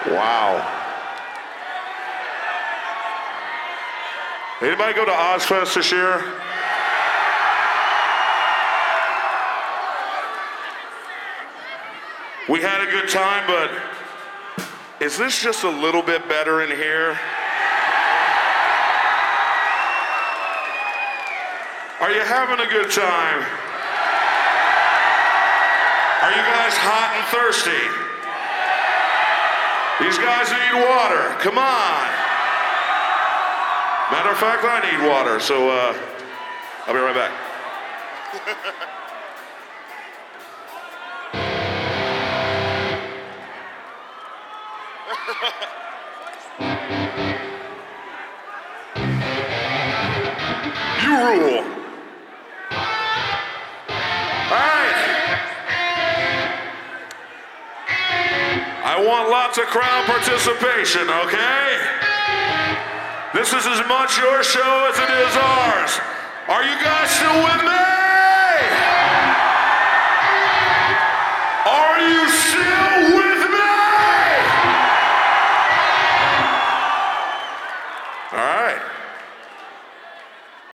Wow. Anybody go to Ozfest this year? We had a good time, but is this just a little bit better in here? Are you having a good time? Are you guys hot and thirsty? These guys need water. Come on. Matter of fact, I need water, so I'll be right back. You rule. All right. I want lots of crowd participation, okay? This is as much your show as it is ours. Are you guys still with me?